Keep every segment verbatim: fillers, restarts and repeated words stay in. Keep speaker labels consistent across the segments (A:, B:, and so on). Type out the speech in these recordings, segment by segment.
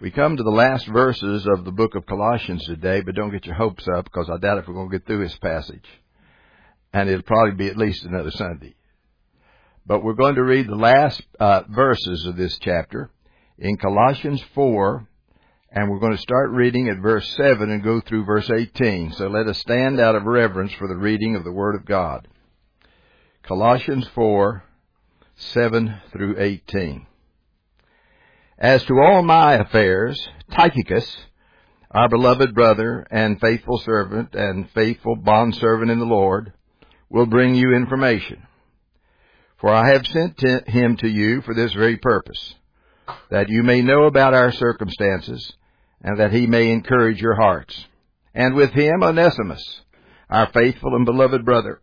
A: We come to the last verses of the book of Colossians today, but don't get your hopes up because I doubt if we're going to get through this passage. And it'll probably be at least another Sunday. But we're going to read the last uh, verses of this chapter in Colossians four, and we're going to start reading at verse seven and go through verse eighteen. So let us stand out of reverence for the reading of the Word of God. Colossians four, seven through eighteen. As to all my affairs, Tychicus, our beloved brother and faithful servant and faithful bondservant in the Lord, will bring you information. For I have sent him to you for this very purpose, that you may know about our circumstances, and that he may encourage your hearts. And with him Onesimus, our faithful and beloved brother,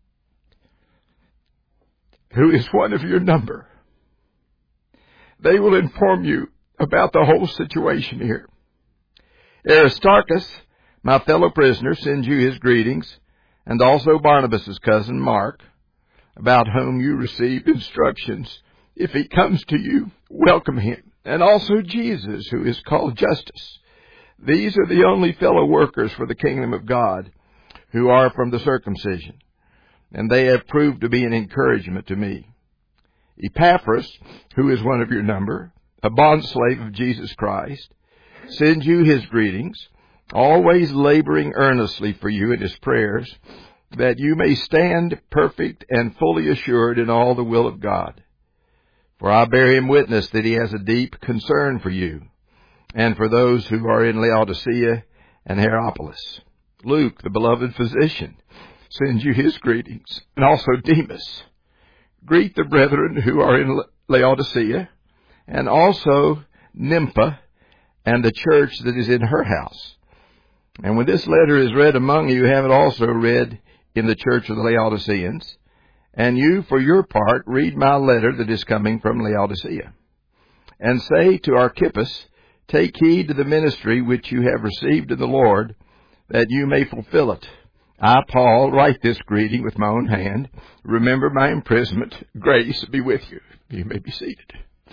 A: who is one of your number. They will inform you about the whole situation here. Aristarchus, my fellow prisoner, sends you his greetings, and also Barnabas' cousin Mark, about whom you received instructions. If he comes to you, welcome him, and also Jesus, who is called Justus. These are the only fellow workers for the kingdom of God, who are from the circumcision, and they have proved to be an encouragement to me. Epaphras, who is one of your number, a bondslave of Jesus Christ, sends you his greetings, always laboring earnestly for you in his prayers, that you may stand perfect and fully assured in all the will of God. For I bear him witness that he has a deep concern for you, and for those who are in Laodicea and Hierapolis. Luke, the beloved physician, sends you his greetings, and also Demas. Greet the brethren who are in Laodicea, and also Nympha, and the church that is in her house. And when this letter is read among you, have it also read in the church of the Laodiceans. And you, for your part, read my letter that is coming from Laodicea. And say to Archippus, take heed to the ministry which you have received in the Lord, that you may fulfill it. I, Paul, write this greeting with my own hand. Remember my imprisonment. Grace be with you. You may be seated.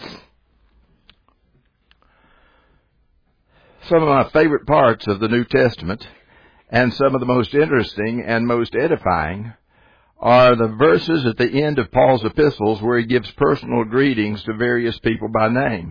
A: Some of my favorite parts of the New Testament, and some of the most interesting and most edifying, are the verses at the end of Paul's epistles where he gives personal greetings to various people by name.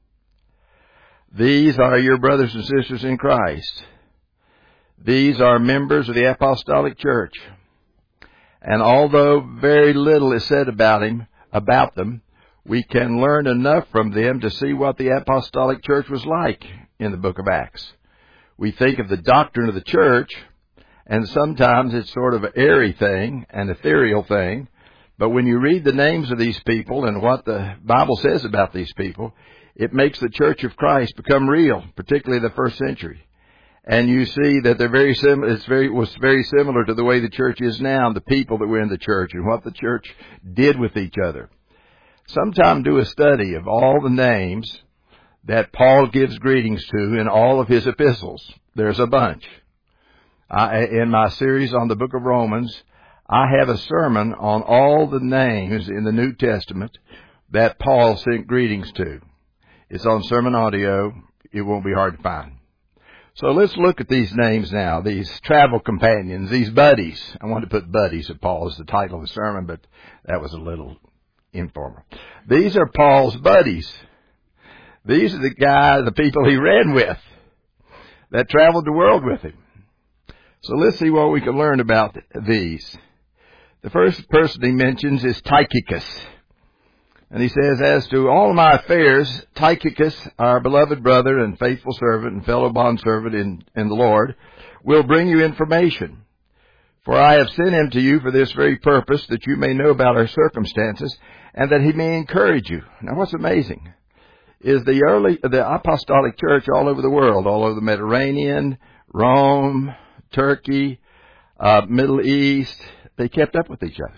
A: These are your brothers and sisters in Christ. These are members of the Apostolic Church. And although very little is said about him, about them, we can learn enough from them to see what the Apostolic Church was like in the book of Acts. We think of the doctrine of the church, and sometimes it's sort of an airy thing, an ethereal thing. But when you read the names of these people and what the Bible says about these people, it makes the Church of Christ become real, particularly the first century. And you see that they're very sim- it's very, was very similar to the way the church is now, and the people that were in the church and what the church did with each other. Sometime do a study of all the names that Paul gives greetings to in all of his epistles. There's a bunch. I, in my series on the book of Romans, I have a sermon on all the names in the New Testament that Paul sent greetings to. It's on sermon audio. It won't be hard to find. So let's look at these names now, these travel companions, these buddies. I wanted to put buddies of Paul as the title of the sermon, but that was a little informal. These are Paul's buddies. These are the guys, the people he ran with, that traveled the world with him. So let's see what we can learn about these. The first person he mentions is Tychicus. And he says, as to all my affairs, Tychicus, our beloved brother and faithful servant and fellow bondservant in, in the Lord, will bring you information. For I have sent him to you for this very purpose, that you may know about our circumstances, and that he may encourage you. Now what's amazing is the early, the apostolic church all over the world, all over the Mediterranean, Rome, Turkey, uh, Middle East, they kept up with each other.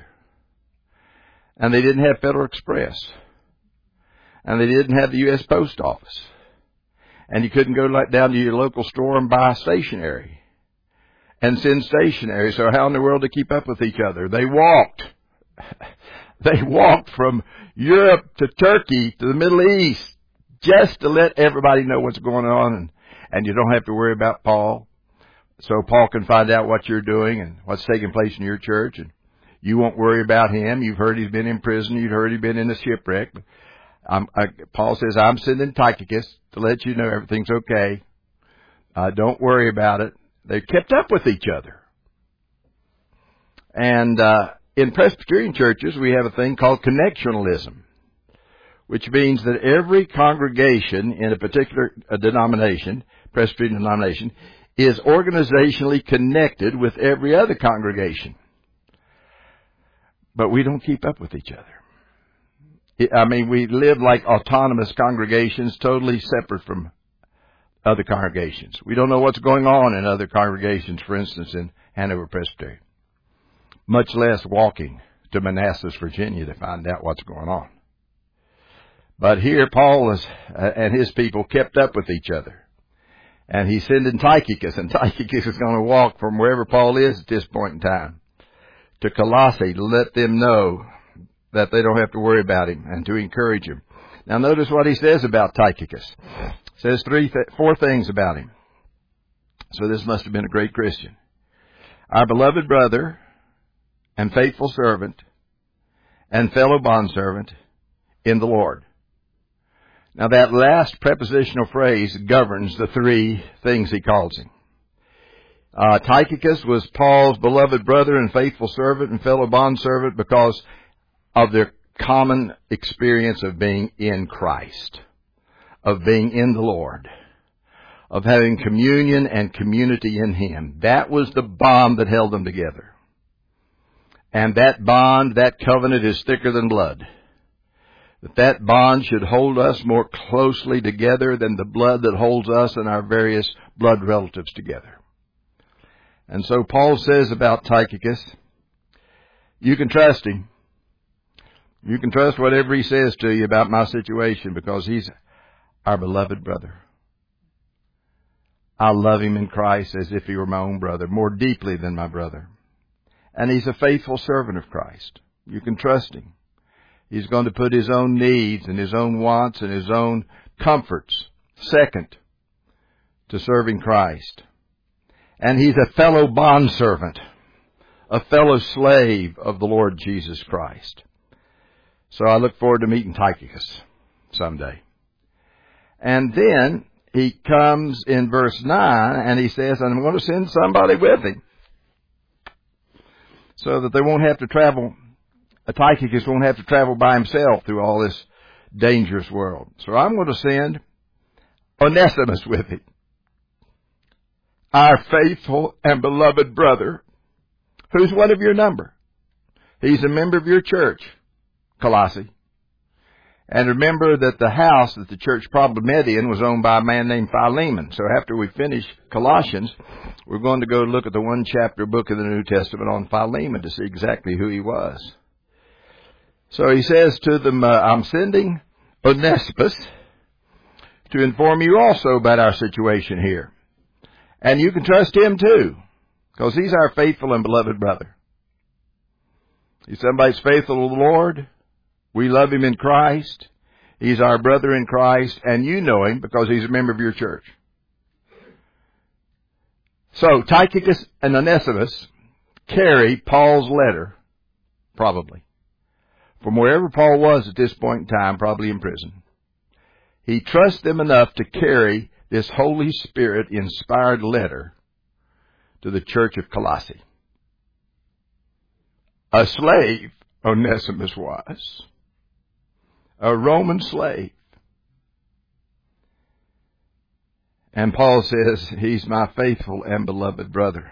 A: And they didn't have Federal Express. And they didn't have the U S Post Office. And you couldn't go down to your local store and buy stationery and send stationery. So how in the world to keep up with each other? They walked. They walked from Europe to Turkey to the Middle East just to let everybody know what's going on, and, and you don't have to worry about Paul. So Paul can find out what you're doing and what's taking place in your church, and you won't worry about him. You've heard he's been in prison. You've heard he's been in a shipwreck. I'm, I, Paul says, I'm sending Tychicus to let you know everything's okay. Uh, don't worry about it. They kept up with each other. And uh, in Presbyterian churches, we have a thing called connectionalism, which means that every congregation in a particular uh, denomination, Presbyterian denomination, is organizationally connected with every other congregation. But we don't keep up with each other. I mean, we live like autonomous congregations, totally separate from other congregations. We don't know what's going on in other congregations, for instance, in Hanover Presbytery, much less walking to Manassas, Virginia to find out what's going on. But here Paul is, uh, and his people kept up with each other. And he's sending Tychicus, and Tychicus is going to walk from wherever Paul is at this point in time to Colossae to let them know that they don't have to worry about him and to encourage him. Now notice what he says about Tychicus. He says three, th- four things about him. So this must have been a great Christian. Our beloved brother and faithful servant and fellow bondservant in the Lord. Now that last prepositional phrase governs the three things he calls him. Uh, Tychicus was Paul's beloved brother and faithful servant and fellow bondservant because of their common experience of being in Christ, of being in the Lord, of having communion and community in Him. That was the bond that held them together. And that bond, that covenant is thicker than blood. That that bond should hold us more closely together than the blood that holds us and our various blood relatives together. And so Paul says about Tychicus, you can trust him. You can trust whatever he says to you about my situation because he's our beloved brother. I love him in Christ as if he were my own brother, more deeply than my brother. And he's a faithful servant of Christ. You can trust him. He's going to put his own needs and his own wants and his own comforts second to serving Christ. And he's a fellow bondservant, a fellow slave of the Lord Jesus Christ. So I look forward to meeting Tychicus someday. And then he comes in verse nine and he says, I'm going to send somebody with him so that they won't have to travel. Tychicus won't have to travel by himself through all this dangerous world. So I'm going to send Onesimus with him, our faithful and beloved brother, who's one of your number. He's a member of your church, Colossae. And remember that the house that the church probably met in was owned by a man named Philemon. So after we finish Colossians, we're going to go look at the one chapter book of the New Testament on Philemon to see exactly who he was. So he says to them, uh, I'm sending Onesimus to inform you also about our situation here. And you can trust him too, because he's our faithful and beloved brother. He's somebody's faithful to the Lord. We love him in Christ. He's our brother in Christ, and you know him because he's a member of your church. So Tychicus and Onesimus carry Paul's letter, probably, from wherever Paul was at this point in time, probably in prison. He trusts them enough to carry this Holy Spirit-inspired letter to the church of Colossae. A slave, Onesimus was. A Roman slave. And Paul says, he's my faithful and beloved brother.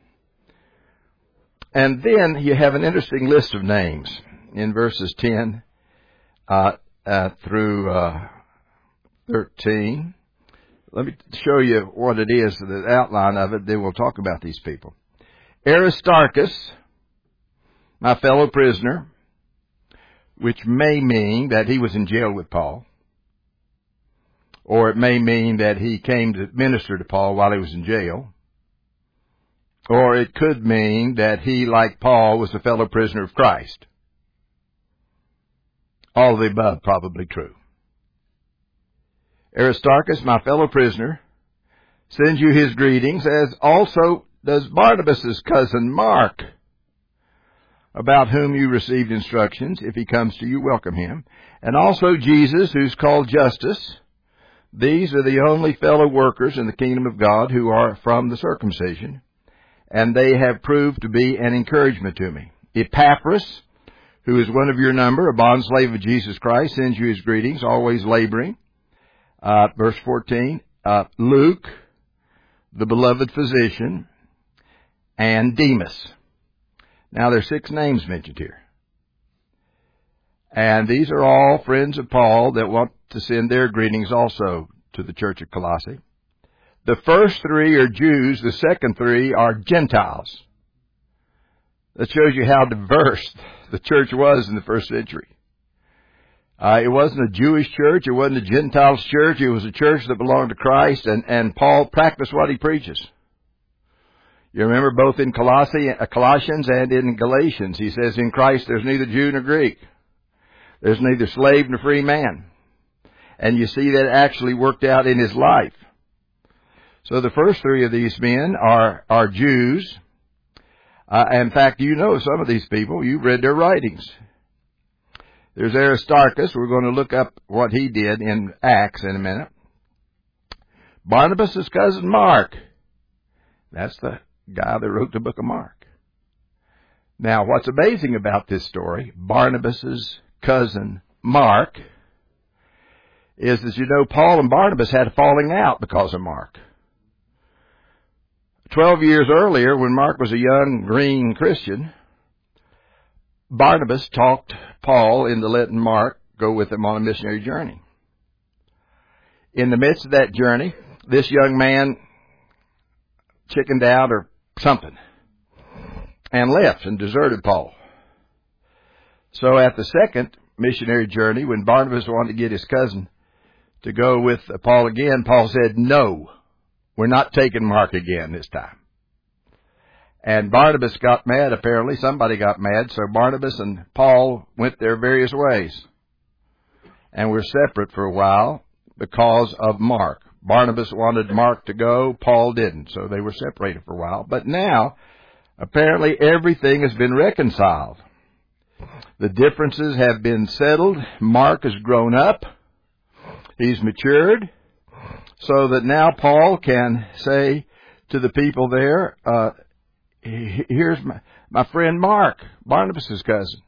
A: And then you have an interesting list of names in verses ten uh, uh, through uh, thirteen. Let me show you what it is, the outline of it, then we'll talk about these people. Aristarchus, my fellow prisoner, which may mean that he was in jail with Paul, or it may mean that he came to minister to Paul while he was in jail, or it could mean that he, like Paul, was a fellow prisoner of Christ. All of the above probably true. Aristarchus, my fellow prisoner, sends you his greetings, as also does Barnabas' cousin Mark, about whom you received instructions. If he comes to you, welcome him. And also Jesus, who's called Justus. These are the only fellow workers in the kingdom of God who are from the circumcision, and they have proved to be an encouragement to me. Epaphras, who is one of your number, a bondslave of Jesus Christ, sends you his greetings, always laboring. Uh, verse fourteen, uh, Luke, the beloved physician, and Demas. Now, there are six names mentioned here. And these are all friends of Paul that want to send their greetings also to the church of Colossae. The first three are Jews. The second three are Gentiles. That shows you how diverse the church was in the first century. Uh, it wasn't a Jewish church. It wasn't a Gentiles church. It was a church that belonged to Christ, and, and Paul practiced what he preaches. You remember both in Colossae, uh, Colossians and in Galatians, he says, in Christ there's neither Jew nor Greek. There's neither slave nor free man. And you see that actually worked out in his life. So the first three of these men are, are Jews. Uh, in fact, you know some of these people. You've read their writings. There's Aristarchus. We're going to look up what he did in Acts in a minute. Barnabas' cousin Mark. That's the guy that wrote the book of Mark. Now, what's amazing about this story, Barnabas' cousin Mark, is that, you know, Paul and Barnabas had a falling out because of Mark. Twelve years earlier, when Mark was a young, green Christian, Barnabas talked Paul into letting Mark go with him on a missionary journey. In the midst of that journey, this young man chickened out or something and left and deserted Paul. So at the second missionary journey, when Barnabas wanted to get his cousin to go with Paul again, Paul said, no, we're not taking Mark again this time. And Barnabas got mad, apparently. Somebody got mad. So Barnabas and Paul went their various ways and were separate for a while because of Mark. Barnabas wanted Mark to go. Paul didn't. So they were separated for a while. But now, apparently, everything has been reconciled. The differences have been settled. Mark has grown up. He's matured. So that now Paul can say to the people there, uh, here's my, my friend Mark, Barnabas' cousin.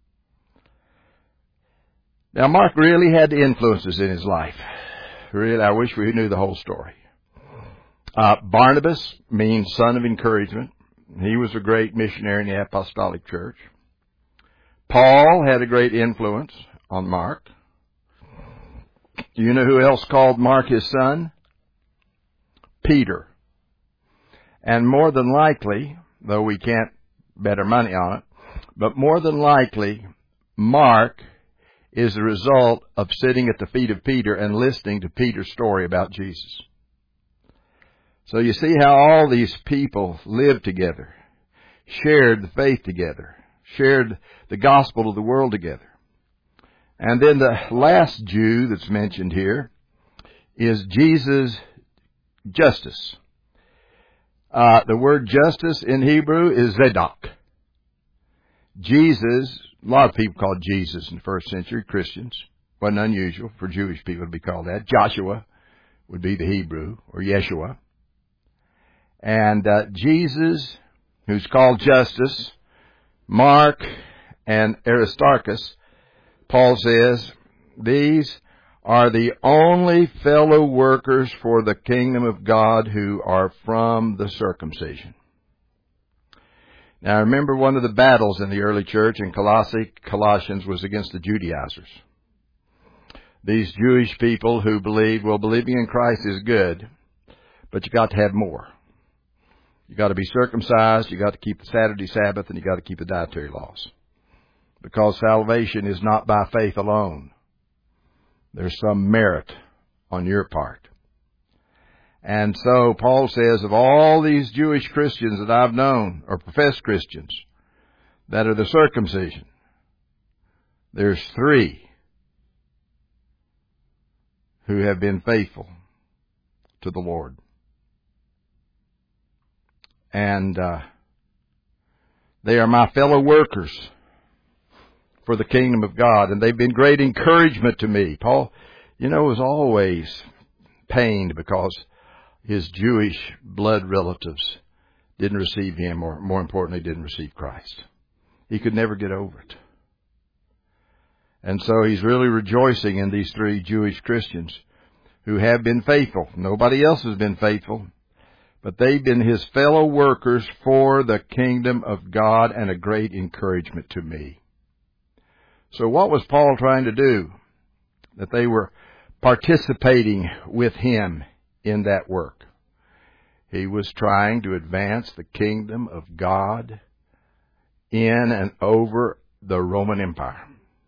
A: Now, Mark really had the influences in his life. Really, I wish we knew the whole story. Uh, Barnabas means son of encouragement. He was a great missionary in the apostolic church. Paul had a great influence on Mark. Do you know who else called Mark his son? Peter. And more than likely, though we can't bet our money on it, but more than likely, Mark is the result of sitting at the feet of Peter and listening to Peter's story about Jesus. So you see how all these people lived together, shared the faith together, shared the gospel of the world together. And then the last Jew that's mentioned here is Jesus Justus. Uh, the word justice in Hebrew is Zadok. Jesus, a lot of people called Jesus in the first century, Christians. Wasn't unusual for Jewish people to be called that. Joshua would be the Hebrew, or Yeshua. And uh, Jesus, who's called Justus, Mark, and Aristarchus, Paul says, these are the only fellow workers for the kingdom of God who are from the circumcision. Now, remember, one of the battles in the early church in Colossae, Colossians, was against the Judaizers. These Jewish people who believed, well, believing in Christ is good, but you got to have more. You got to be circumcised, you got to keep the Saturday Sabbath, and you got to keep the dietary laws. Because salvation is not by faith alone. There's some merit on your part. And so Paul says, of all these Jewish Christians that I've known, or professed Christians, that are the circumcision, there's three who have been faithful to the Lord. And uh, they are my fellow workers for the kingdom of God, and they've been great encouragement to me. Paul, you know, was always pained because his Jewish blood relatives didn't receive him, or more importantly, didn't receive Christ. He could never get over it. And so he's really rejoicing in these three Jewish Christians who have been faithful. Nobody else has been faithful, but they've been his fellow workers for the kingdom of God and a great encouragement to me. So what was Paul trying to do? That they were participating with him in that work. He was trying to advance the kingdom of God in and over the Roman Empire,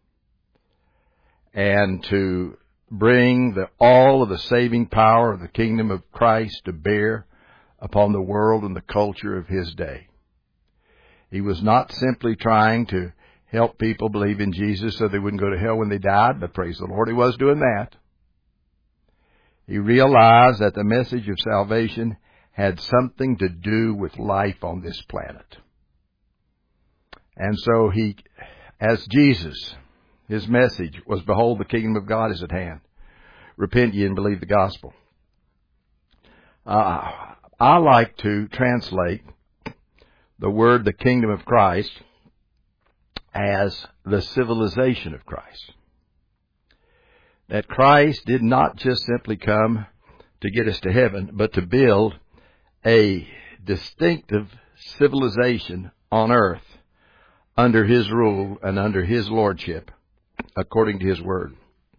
A: and to bring the, all of the saving power of the kingdom of Christ to bear upon the world and the culture of his day. He was not simply trying to help people believe in Jesus so they wouldn't go to hell when they died, but praise the Lord, he was doing that. He realized that the message of salvation had something to do with life on this planet. And so he, as Jesus, his message was, behold, the kingdom of God is at hand. Repent ye and believe the gospel. Uh, I like to translate the word, the kingdom of Christ, as the civilization of Christ. That Christ did not just simply come to get us to heaven, but to build a distinctive civilization on earth under his rule and under his lordship, according to his word.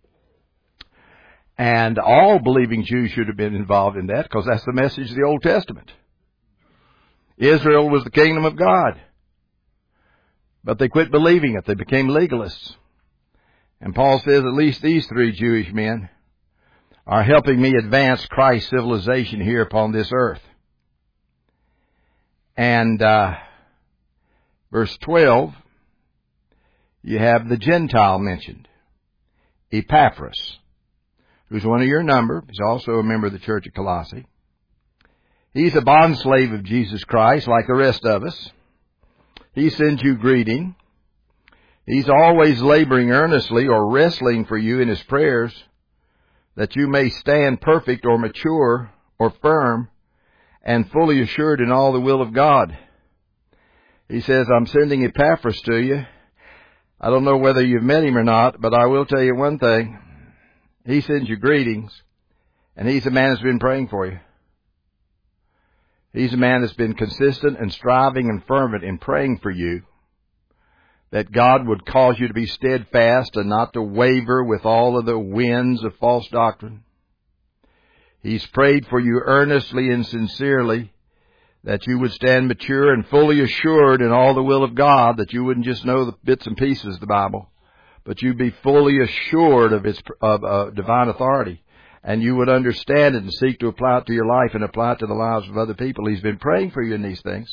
A: And all believing Jews should have been involved in that, because that's the message of the Old Testament. Israel was the kingdom of God. But they quit believing it. They became legalists. And Paul says at least these three Jewish men are helping me advance Christ's civilization here upon this earth. And uh, verse twelve, you have the Gentile mentioned, Epaphras, who's one of your number. He's also a member of the church of Colossae. He's a bondslave of Jesus Christ like the rest of us. He sends you greeting. He's always laboring earnestly or wrestling for you in his prayers, that you may stand perfect or mature or firm and fully assured in all the will of God. He says, I'm sending Epaphras to you. I don't know whether you've met him or not, but I will tell you one thing. He sends you greetings, and he's a man that's been praying for you. He's a man that's been consistent and striving and fervent in praying for you, that God would cause you to be steadfast and not to waver with all of the winds of false doctrine. He's prayed for you earnestly and sincerely, that you would stand mature and fully assured in all the will of God, that you wouldn't just know the bits and pieces of the Bible, but you'd be fully assured of its of uh, divine authority, and you would understand it and seek to apply it to your life and apply it to the lives of other people. He's been praying for you in these things.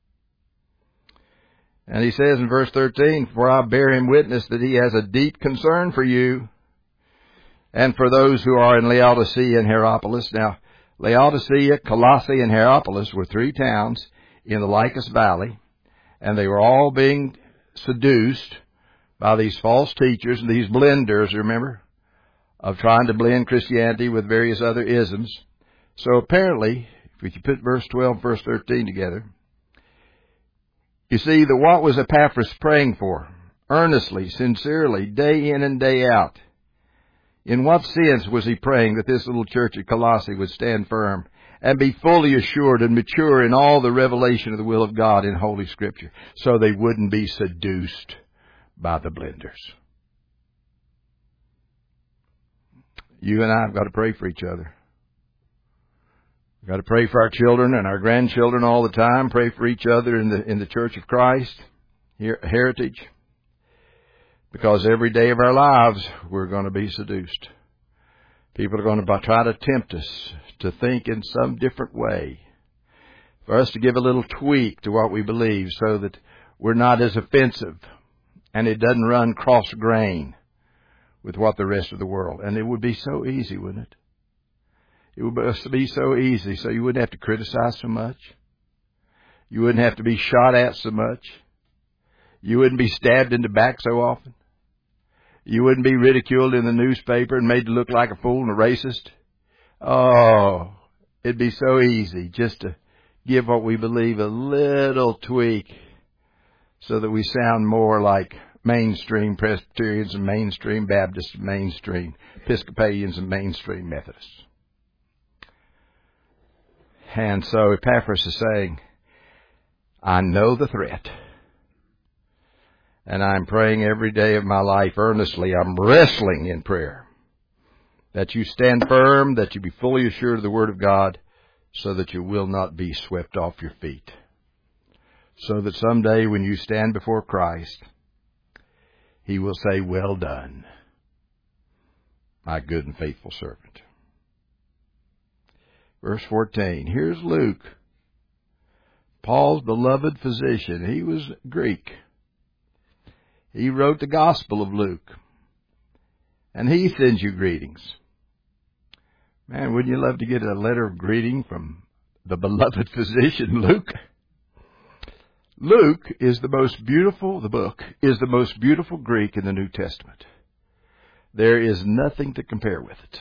A: And he says in verse thirteen, for I bear him witness that he has a deep concern for you and for those who are in Laodicea and Hierapolis. Now, Laodicea, Colossae, and Hierapolis were three towns in the Lycus Valley, and they were all being seduced by these false teachers and these blenders, remember, of trying to blend Christianity with various other isms. So apparently, if you put verse twelve and verse thirteen together, you see that what was Epaphras praying for? Earnestly, sincerely, day in and day out. In what sense was he praying that this little church at Colossae would stand firm and be fully assured and mature in all the revelation of the will of God in Holy Scripture, so they wouldn't be seduced by the blenders? You and I have got to pray for each other. We've got to pray for our children and our grandchildren all the time. Pray for each other in the in the Church of Christ, here, Heritage. Because every day of our lives, we're going to be seduced. People are going to try to tempt us to think in some different way, for us to give a little tweak to what we believe so that we're not as offensive and it doesn't run cross-grain with what the rest of the world. And it would be so easy, wouldn't it? It would be so easy, so you wouldn't have to criticize so much. You wouldn't have to be shot at so much. You wouldn't be stabbed in the back so often. You wouldn't be ridiculed in the newspaper and made to look like a fool and a racist. Oh, it'd be so easy just to give what we believe a little tweak so that we sound more like mainstream Presbyterians and mainstream Baptists and mainstream Episcopalians and mainstream Methodists. And so Epaphras is saying, I know the threat. And I'm praying every day of my life earnestly. I'm wrestling in prayer that you stand firm, that you be fully assured of the Word of God, so that you will not be swept off your feet. So that someday when you stand before Christ, He will say, well done, my good and faithful servant. Verse fourteen, here's Luke, Paul's beloved physician. He was Greek. He wrote the Gospel of Luke. And he sends you greetings. Man, wouldn't you love to get a letter of greeting from the beloved physician, Luke? Luke is the most beautiful, the book is the most beautiful Greek in the New Testament. There is nothing to compare with it.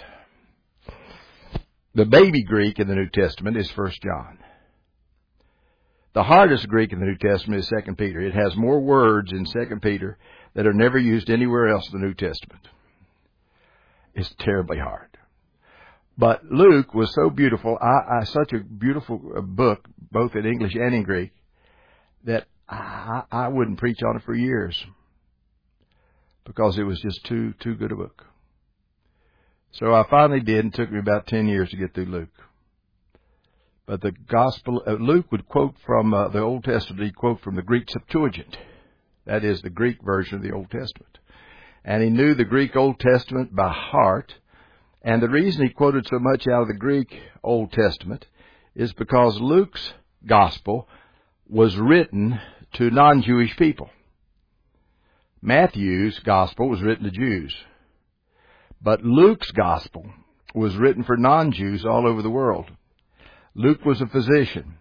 A: The baby Greek in the New Testament is First John. The hardest Greek in the New Testament is Second Peter. It has more words in Second Peter that are never used anywhere else in the New Testament. It's terribly hard. But Luke was so beautiful, I, I, such a beautiful book, both in English and in Greek, that I, I wouldn't preach on it for years because it was just too too good a book. So I finally did, and it took me about ten years to get through Luke. But the Gospel, uh, Luke would quote from uh, the Old Testament. He'd quote from the Greek Septuagint. That is the Greek version of the Old Testament. And he knew the Greek Old Testament by heart. And the reason he quoted so much out of the Greek Old Testament is because Luke's Gospel was written to non-Jewish people. Matthew's Gospel was written to Jews. But Luke's Gospel was written for non-Jews all over the world. Luke was a physician.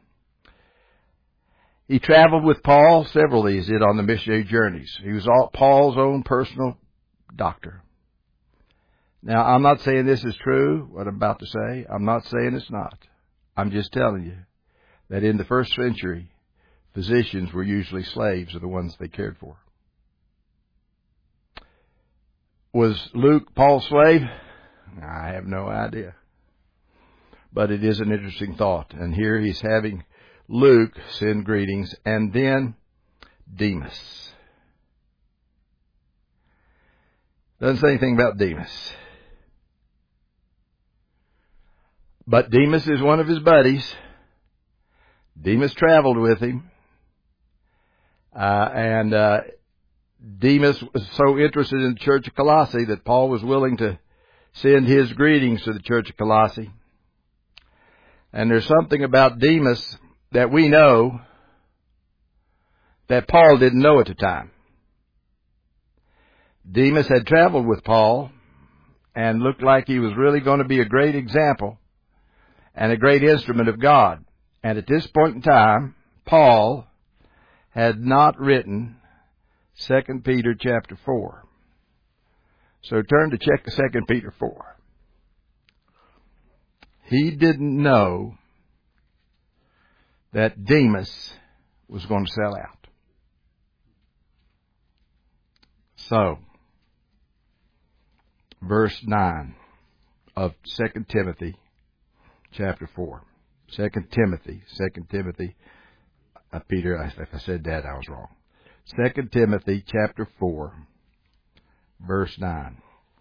A: He traveled with Paul. Several of these did on the missionary journeys. He was all, Paul's own personal doctor. Now, I'm not saying this is true, what I'm about to say. I'm not saying it's not. I'm just telling you that in the first century, physicians were usually slaves of the ones they cared for. Was Luke Paul's slave? I have no idea. But it is an interesting thought. And here he's having Luke send greetings, and then Demas. Doesn't say anything about Demas. But Demas is one of his buddies. Demas traveled with him. Uh, and uh, Demas was so interested in the church of Colossae that Paul was willing to send his greetings to the church of Colossae. And there's something about Demas that we know that Paul didn't know at the time. Demas had traveled with Paul and looked like he was really going to be a great example and a great instrument of God. And at this point in time, Paul had not written Second Peter chapter four. So turn to check Second Peter four. He didn't know that Demas was going to sell out. So, verse nine of Second Timothy chapter four. Second Timothy, Second Timothy, uh, Peter, I, if I said that, I was wrong. Second Timothy chapter four, verse nine.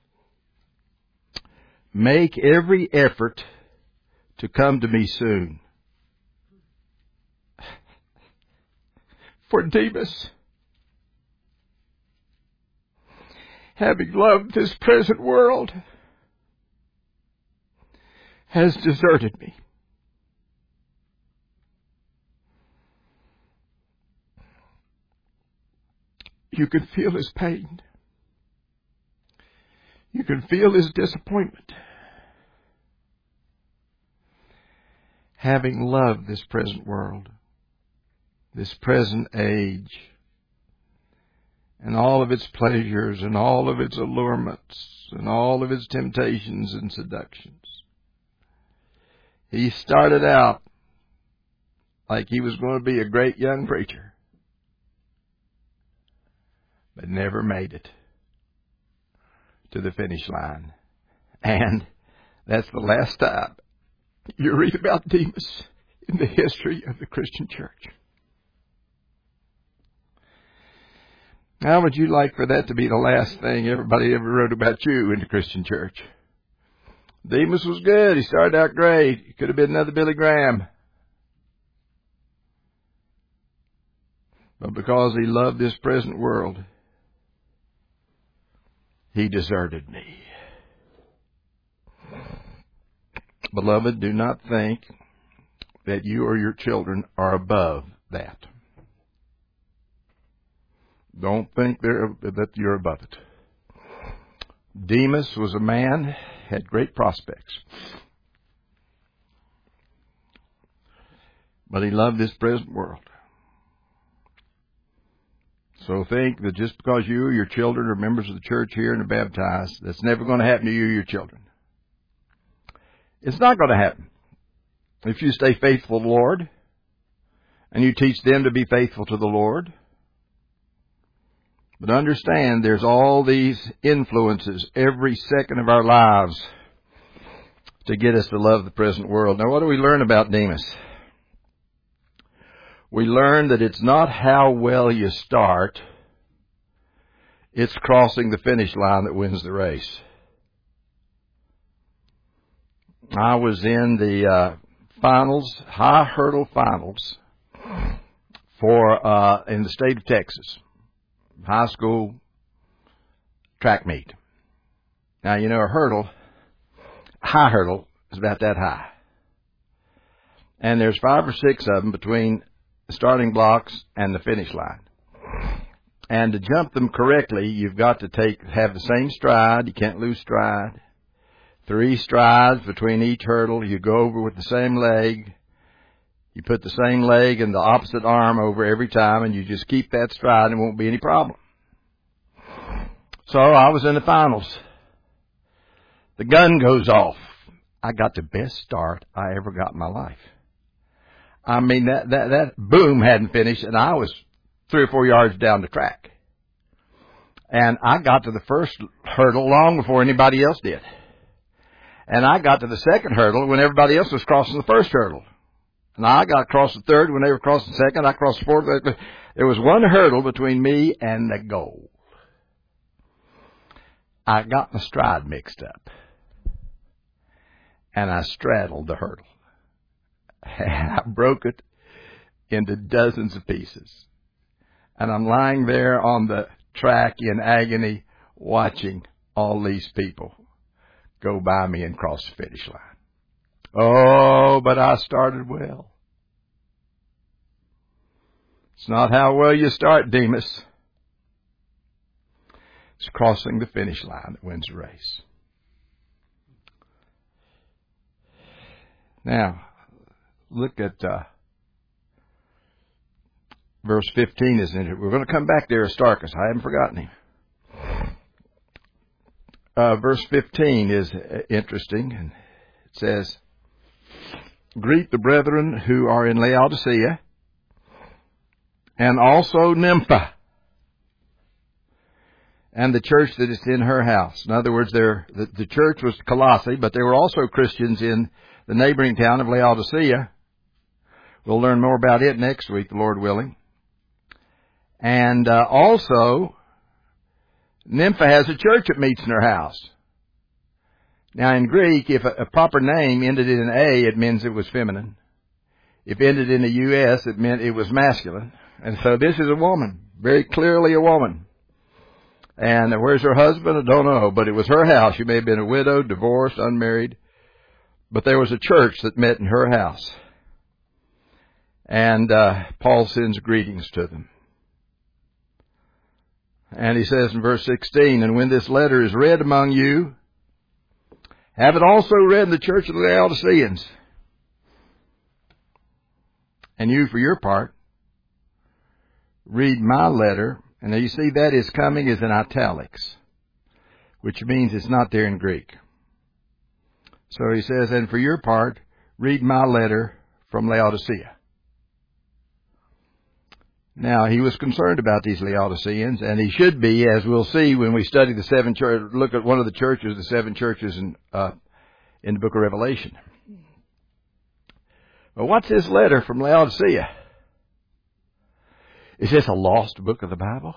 A: Make every effort to come to me soon. For Demas, having loved this present world, has deserted me. You can feel his pain. You can feel his disappointment. Having loved this present world, this present age, and all of its pleasures and all of its allurements and all of its temptations and seductions. He started out like he was going to be a great young preacher, but never made it to the finish line. And that's the last time you read about Demas in the history of the Christian church. How would you like for that to be the last thing everybody ever wrote about you in the Christian church? Demas was good. He started out great. He could have been another Billy Graham. But because he loved this present world, he deserted me. Beloved, do not think that you or your children are above that. Don't think they're, that you're above it. Demas was a man, had great prospects. But he loved this present world. So think that just because you or your children are members of the church here and are baptized, that's never going to happen to you or your children. It's not going to happen. If you stay faithful to the Lord, and you teach them to be faithful to the Lord. But understand, there's all these influences every second of our lives to get us to love the present world. Now, what do we learn about Demas? We learn that it's not how well you start, it's crossing the finish line that wins the race. I was in the uh, finals, high hurdle finals, for uh, in the state of Texas. High school track meet. Now, you know, a hurdle, high hurdle, is about that high. And there's five or six of them between the starting blocks and the finish line. And to jump them correctly, you've got to take have the same stride. You can't lose stride. Three strides between each hurdle. You go over with the same leg. You put the same leg and the opposite arm over every time, and you just keep that stride, and it won't be any problem. So I was in the finals. The gun goes off. I got the best start I ever got in my life. I mean, that, that, that boom hadn't finished, and I was three or four yards down the track. And I got to the first hurdle long before anybody else did. And I got to the second hurdle when everybody else was crossing the first hurdle. And I got across the third when they were crossing the second. I crossed the fourth. There was one hurdle between me and the goal. I got my stride mixed up. And I straddled the hurdle. And I broke it into dozens of pieces. And I'm lying there on the track in agony watching all these people go by me and cross the finish line. Oh, but I started well. It's not how well you start, Demas. It's crossing the finish line that wins the race. Now, look at uh, verse fifteen, isn't it? We're going to come back to Aristarchus. I haven't forgotten him. Uh, verse fifteen is interesting. And it says, greet the brethren who are in Laodicea, and also Nympha, and the church that is in her house. In other words, the, the church was Colossae, but there were also Christians in the neighboring town of Laodicea. We'll learn more about it next week, the Lord willing. And uh, also, Nympha has a church that meets in her house. Now, in Greek, if a, a proper name ended in an A, it means it was feminine. If it ended in a U S, it meant it was masculine. And so this is a woman, very clearly a woman. And where's her husband? I don't know, but it was her house. She may have been a widow, divorced, unmarried. But there was a church that met in her house. And uh, Paul sends greetings to them. And he says in verse sixteen, and when this letter is read among you, have it also read in the church of the Laodiceans. And you, for your part, read my letter. And now you see that is coming is in italics, which means it's not there in Greek. So he says, and for your part, read my letter from Laodicea. Now, he was concerned about these Laodiceans, and he should be, as we'll see when we study the seven churches, look at one of the churches, the seven churches in, uh, in the book of Revelation. But what's this letter from Laodicea? Is this a lost book of the Bible?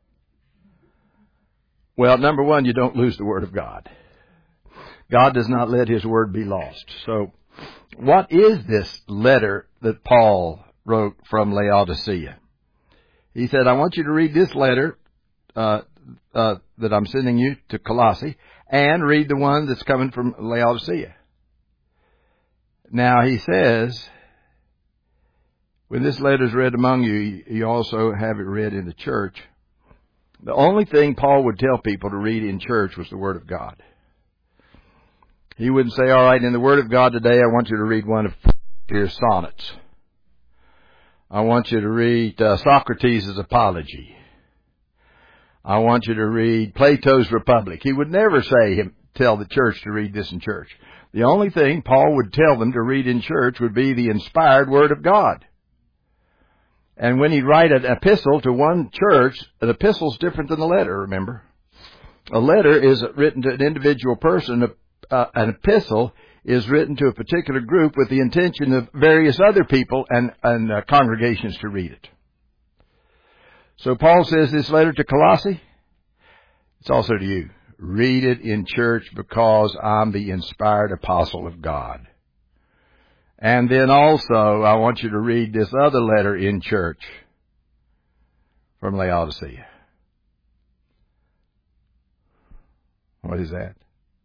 A: Well, number one, you don't lose the Word of God. God does not let His Word be lost. So, what is this letter that Paul wrote from Laodicea? He said, I want you to read this letter uh, uh, that I'm sending you to Colossae, and read the one that's coming from Laodicea. Now, he says, when this letter is read among you, you also have it read in the church. The only thing Paul would tell people to read in church was the Word of God. He wouldn't say, all right, in the Word of God today, I want you to read one of Shakespeare's sonnets. I want you to read uh, Socrates' Apology. I want you to read Plato's Republic. He would never say, him, tell the church to read this in church. The only thing Paul would tell them to read in church would be the inspired Word of God. And when he'd write an epistle to one church, an epistle's different than a letter, remember? A letter is written to an individual person. Uh, an epistle is written to a particular group with the intention of various other people and, and uh, congregations to read it. So Paul says this letter to Colossae, it's also to you. Read it in church because I'm the inspired apostle of God. And then also, I want you to read this other letter in church from Laodicea. What is that?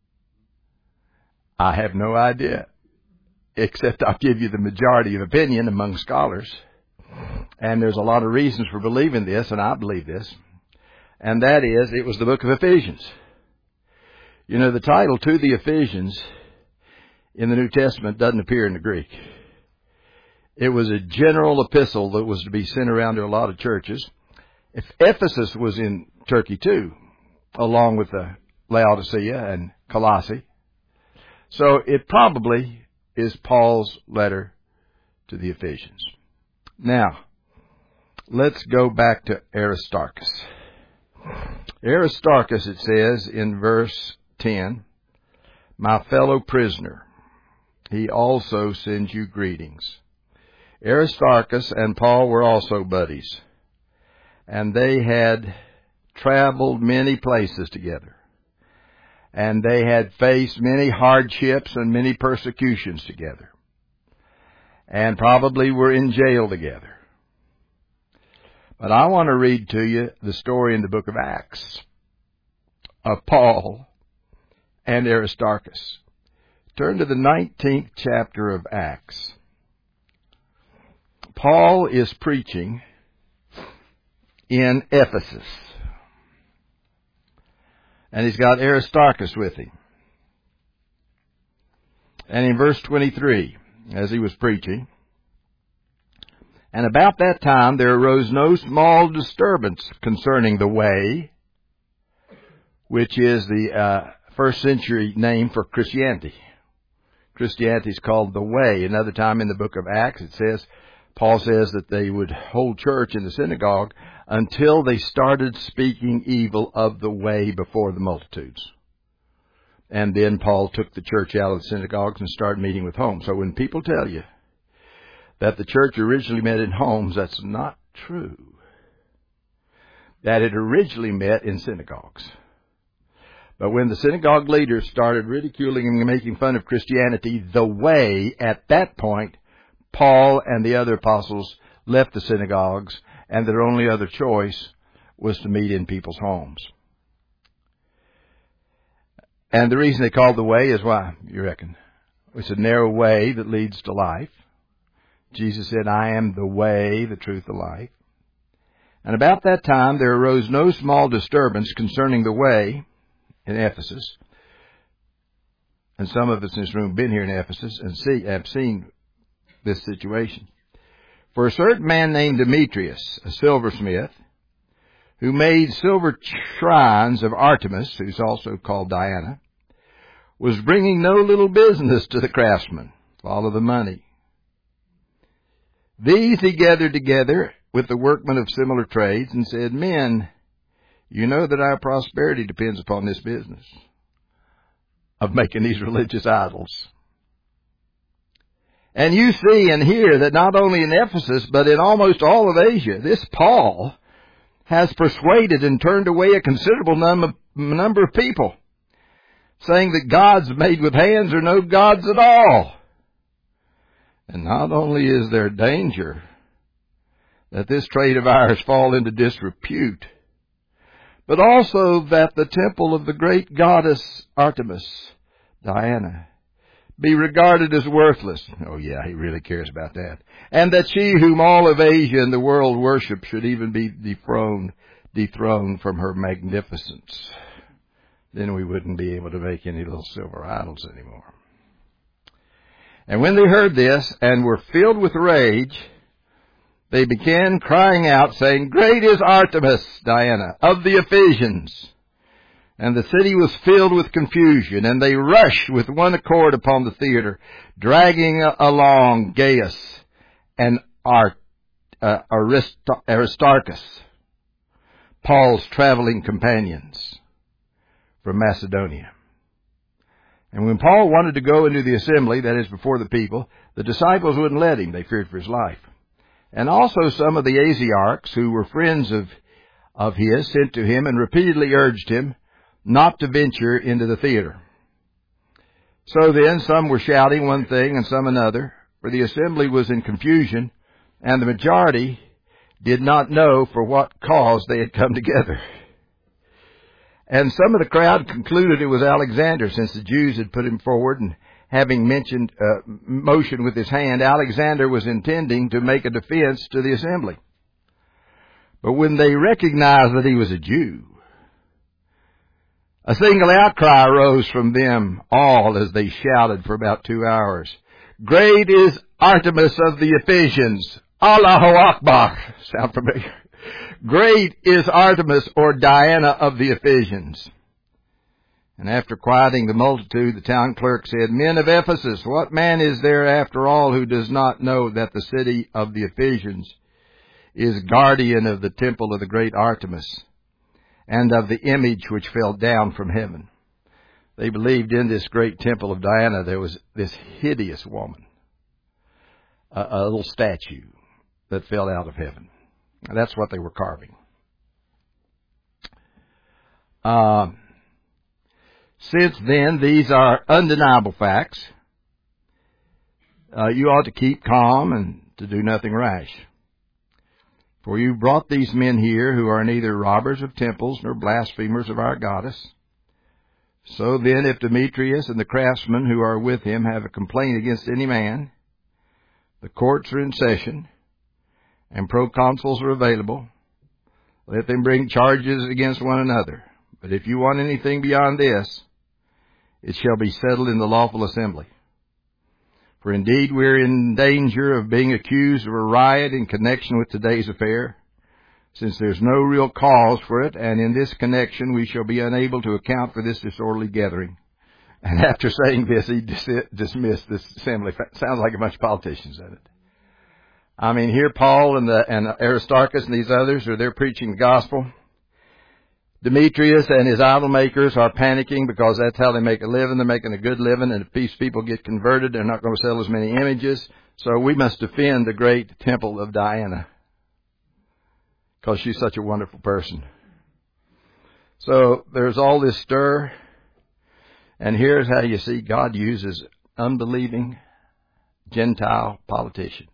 A: I have no idea, except I'll give you the majority of opinion among scholars. And there's a lot of reasons for believing this, and I believe this. And that is, it was the book of Ephesians. You know, the title to the Ephesians in the New Testament doesn't appear in the Greek. It was a general epistle that was to be sent around to a lot of churches. If Ephesus was in Turkey too, along with the Laodicea and Colossae. So it probably is Paul's letter to the Ephesians. Now, let's go back to Aristarchus. Aristarchus, it says in verse ten, my fellow prisoner, he also sends you greetings. Aristarchus and Paul were also buddies, and they had traveled many places together. And they had faced many hardships and many persecutions together. And probably were in jail together. But I want to read to you the story in the book of Acts of Paul and Aristarchus. Turn to the nineteenth chapter of Acts. Paul is preaching in Ephesus. And he's got Aristarchus with him. And in verse twenty-three, as he was preaching, and about that time there arose no small disturbance concerning the way, which is the uh, first century name for Christianity. Christianity is called the way. Another time in the book of Acts it says, Paul says that they would hold church in the synagogue until they started speaking evil of the way before the multitudes. And then Paul took the church out of the synagogues and started meeting with homes. So when people tell you that the church originally met in homes, that's not true. That it originally met in synagogues. But when the synagogue leaders started ridiculing and making fun of Christianity, the way, at that point, Paul and the other apostles left the synagogues, and their only other choice was to meet in people's homes. And the reason they called the way is why, you reckon? It's a narrow way that leads to life. Jesus said, I am the way, the truth, the life. And about that time there arose no small disturbance concerning the way in Ephesus. And some of us in this room have been here in Ephesus and see, have seen this situation. For a certain man named Demetrius, a silversmith, who made silver shrines of Artemis, who's also called Diana, was bringing no little business to the craftsmen. Follow the money. These he gathered together with the workmen of similar trades and said, Men, you know that our prosperity depends upon this business of making these religious idols. And you see and hear that not only in Ephesus, but in almost all of Asia, this Paul has persuaded and turned away a considerable num- number of people, saying that gods made with hands are no gods at all. And not only is there danger that this trade of ours fall into disrepute, but also that the temple of the great goddess Artemis, Diana, be regarded as worthless. Oh yeah, he really cares about that. And that she whom all of Asia and the world worship should even be dethroned, dethroned from her magnificence. Then we wouldn't be able to make any little silver idols anymore. And when they heard this and were filled with rage, they began crying out, saying, Great is Artemis, Diana, of the Ephesians. And the city was filled with confusion, and they rushed with one accord upon the theater, dragging along Gaius and Ar- uh, Arist- Aristarchus, Paul's traveling companions from Macedonia. And when Paul wanted to go into the assembly, that is before the people, the disciples wouldn't let him. They feared for his life. And also some of the Asiarchs, who were friends of, of his, sent to him and repeatedly urged him not to venture into the theater. So then some were shouting one thing and some another, for the assembly was in confusion, and the majority did not know for what cause they had come together. And some of the crowd concluded it was Alexander, since the Jews had put him forward, and having mentioned uh, motion with his hand, Alexander was intending to make a defense to the assembly. But when they recognized that he was a Jew, a single outcry arose from them all as they shouted for about two hours, Great is Artemis of the Ephesians! Allahu Akbar! Sound familiar? Great is Artemis, or Diana of the Ephesians. And after quieting the multitude, the town clerk said, Men of Ephesus, what man is there after all who does not know that the city of the Ephesians is guardian of the temple of the great Artemis and of the image which fell down from heaven? They believed in this great temple of Diana there was this hideous woman, a, a little statue that fell out of heaven. And that's what they were carving. Uh, since then, these are undeniable facts. Uh, you ought to keep calm and to do nothing rash. For you brought these men here who are neither robbers of temples nor blasphemers of our goddess. So then, if Demetrius and the craftsmen who are with him have a complaint against any man, the courts are in session, and proconsuls are available. Let them bring charges against one another. But if you want anything beyond this, it shall be settled in the lawful assembly. For indeed we are in danger of being accused of a riot in connection with today's affair, since there's no real cause for it, and in this connection we shall be unable to account for this disorderly gathering. And after saying this, he dis- dismissed this assembly. Sounds like a bunch of politicians, doesn't it? I mean, here Paul and, the, and Aristarchus and these others are there preaching the gospel. Demetrius and his idol makers are panicking because that's how they make a living. They're making a good living, and if these people get converted, they're not going to sell as many images. So we must defend the great temple of Diana because she's such a wonderful person. So there's all this stir, and here's how you see God uses unbelieving Gentile politicians.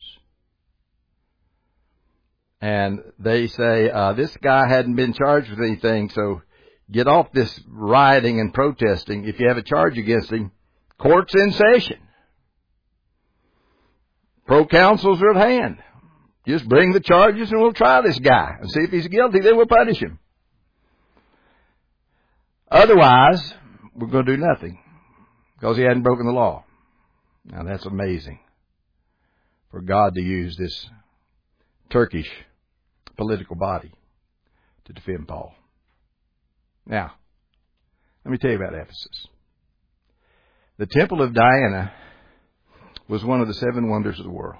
A: And they say, uh, this guy hadn't been charged with anything, so get off this rioting and protesting. If you have a charge against him, court's in session. Proconsuls are at hand. Just bring the charges and we'll try this guy and see if he's guilty, then we'll punish him. Otherwise, we're going to do nothing because he hadn't broken the law. Now that's amazing for God to use this Turkish political body to defend Paul. Now, let me tell you about Ephesus. The Temple of Diana was one of the seven wonders of the world.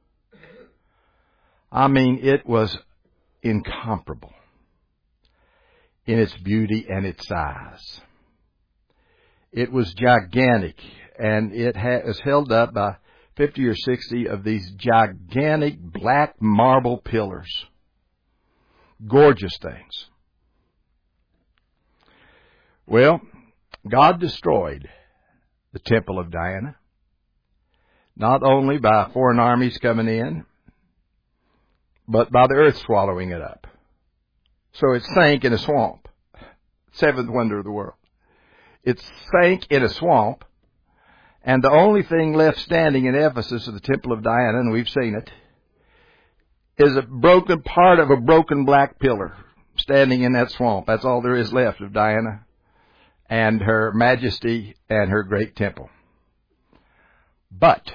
A: I mean, it was incomparable in its beauty and its size. It was gigantic, and it was held up by fifty or sixty of these gigantic black marble pillars. Gorgeous things. Well, God destroyed the Temple of Diana, not only by foreign armies coming in, but by the earth swallowing it up. So it sank in a swamp. Seventh wonder of the world. It sank in a swamp, and the only thing left standing in Ephesus of the Temple of Diana, and we've seen it, is a broken part of a broken black pillar standing in that swamp. That's all there is left of Diana and her majesty and her great temple. But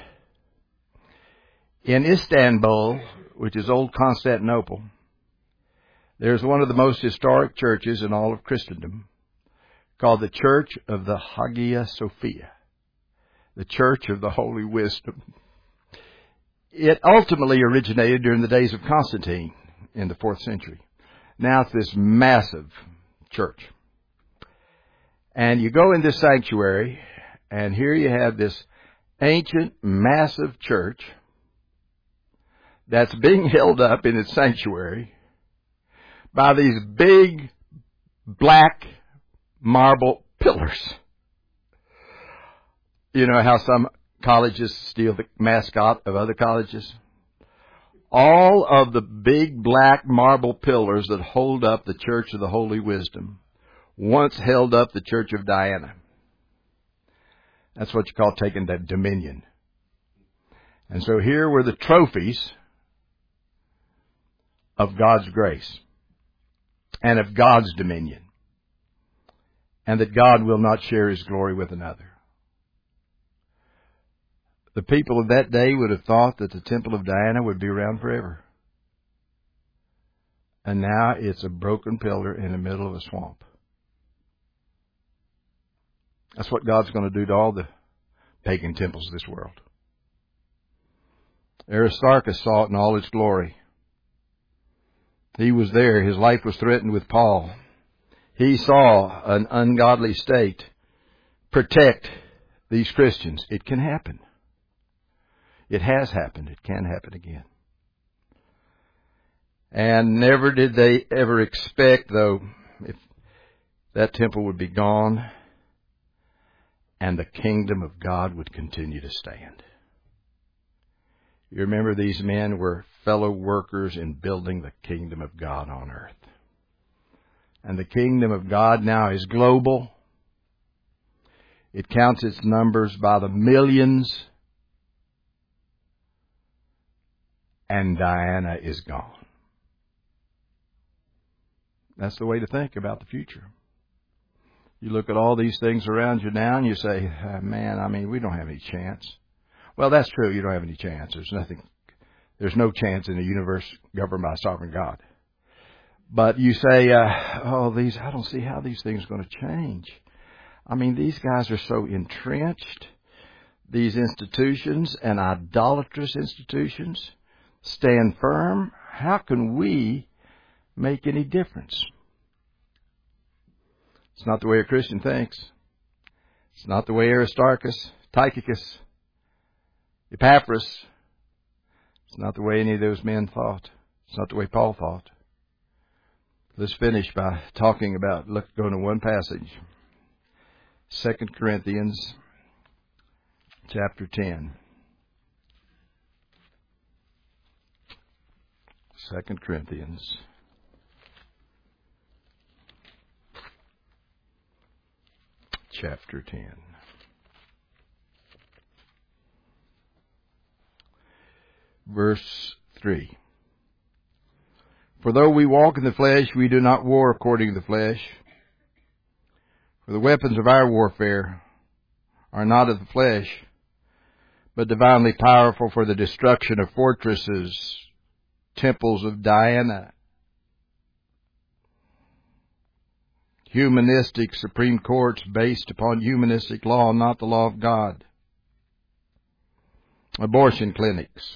A: in Istanbul, which is old Constantinople, there's one of the most historic churches in all of Christendom called the Church of the Hagia Sophia, the Church of the Holy Wisdom. It ultimately originated during the days of Constantine in the fourth century. Now it's this massive church. And you go in this sanctuary, and here you have this ancient, massive church that's being held up in its sanctuary by these big black marble pillars. You know how some colleges steal the mascot of other colleges? All of the big black marble pillars that hold up the Church of the Holy Wisdom once held up the Church of Diana. That's what you call taking the dominion. And so here were the trophies of God's grace and of God's dominion, and that God will not share His glory with another. The people of that day would have thought that the Temple of Diana would be around forever. And now it's a broken pillar in the middle of a swamp. That's what God's going to do to all the pagan temples of this world. Aristarchus saw it in all its glory. He was there. His life was threatened with Paul. He saw an ungodly state protect these Christians. It can happen. It has happened. It can happen again. And never did they ever expect, though, if that temple would be gone and the kingdom of God would continue to stand. You remember these men were fellow workers in building the kingdom of God on earth. And the kingdom of God now is global. It counts its numbers by the millions. And Diana is gone. That's the way to think about the future. You look at all these things around you now and you say, oh, man, I mean, we don't have any chance. Well, that's true. You don't have any chance. There's nothing. There's no chance in a universe governed by a sovereign God. But you say, uh, oh, these, I don't see how these things are going to change. I mean, these guys are so entrenched. These institutions and idolatrous institutions stand firm. How can we make any difference? It's not the way a Christian thinks. It's not the way Aristarchus, Tychicus, Epaphras. It's not the way any of those men thought. It's not the way Paul thought. Let's finish by talking about, look, go to one passage. Second Corinthians chapter ten. Second Corinthians chapter ten. Verse three. For though we walk in the flesh, we do not war according to the flesh. For the weapons of our warfare are not of the flesh, but divinely powerful for the destruction of fortresses, temples of Diana, humanistic Supreme Courts based upon humanistic law, not the law of God, abortion clinics.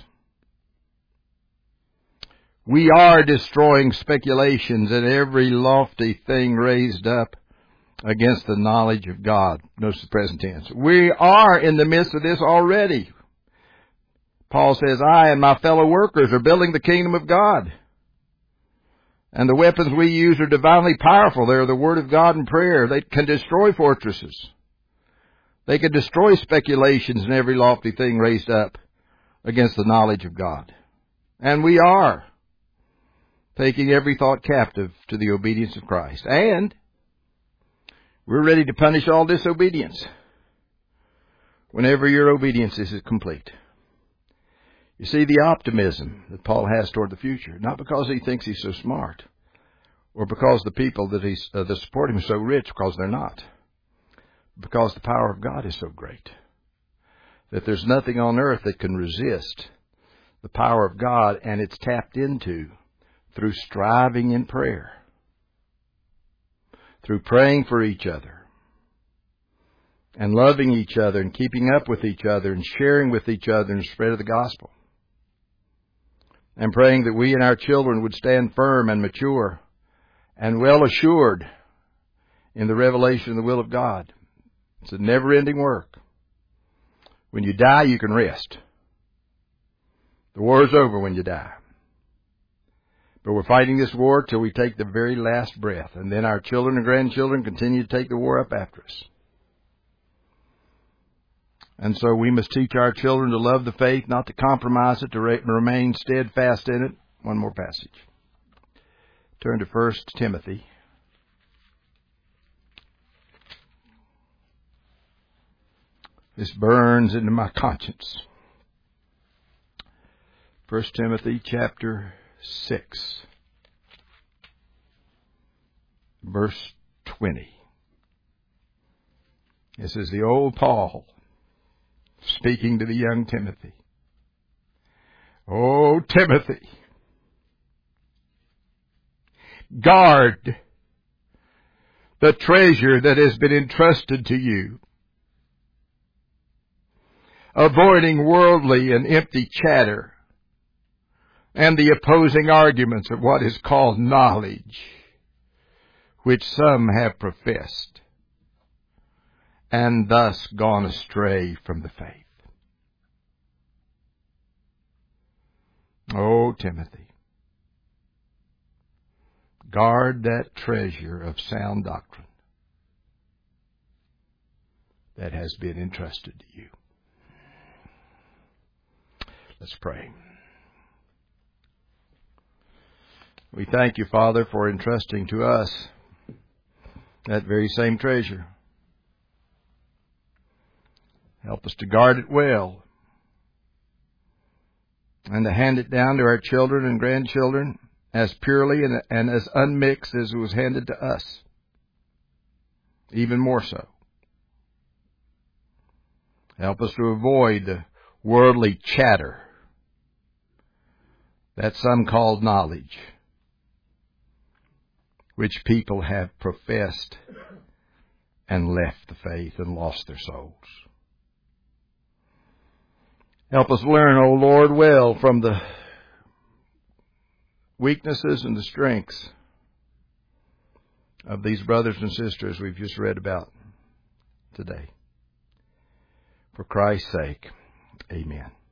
A: We are destroying speculations and every lofty thing raised up against the knowledge of God. Notice the present tense. We are in the midst of this already. Paul says, I and my fellow workers are building the kingdom of God. And the weapons we use are divinely powerful. They're the Word of God and prayer. They can destroy fortresses. They can destroy speculations and every lofty thing raised up against the knowledge of God. And we are taking every thought captive to the obedience of Christ. And we're ready to punish all disobedience whenever your obedience is complete. You see the optimism that Paul has toward the future, not because he thinks he's so smart or because the people that, he's, uh, that support him are so rich, because they're not. Because the power of God is so great that there's nothing on earth that can resist the power of God, and it's tapped into through striving in prayer, through praying for each other, and loving each other, and keeping up with each other, and sharing with each other in the spread of the gospel, and praying that we and our children would stand firm and mature and well assured in the revelation of the will of God. It's a never-ending work. When you die, you can rest. The war is over when you die. But we're fighting this war till we take the very last breath, and then our children and grandchildren continue to take the war up after us. And so we must teach our children to love the faith, not to compromise it, to remain steadfast in it. One more passage. Turn to First Timothy. This burns into my conscience. First Timothy chapter six, verse twenty. This is the old Paul speaking to the young Timothy. Oh, Timothy, guard the treasure that has been entrusted to you, avoiding worldly and empty chatter and the opposing arguments of what is called knowledge, which some have professed, and thus gone astray from the faith. Oh, Timothy, guard that treasure of sound doctrine that has been entrusted to you. Let's pray. We thank you, Father, for entrusting to us that very same treasure. Help us to guard it well and to hand it down to our children and grandchildren as purely and, and as unmixed as it was handed to us, even more so. Help us to avoid the worldly chatter that some call knowledge, which people have professed and left the faith and lost their souls. Help us learn, O Lord, well from the weaknesses and the strengths of these brothers and sisters we've just read about today. For Christ's sake, amen.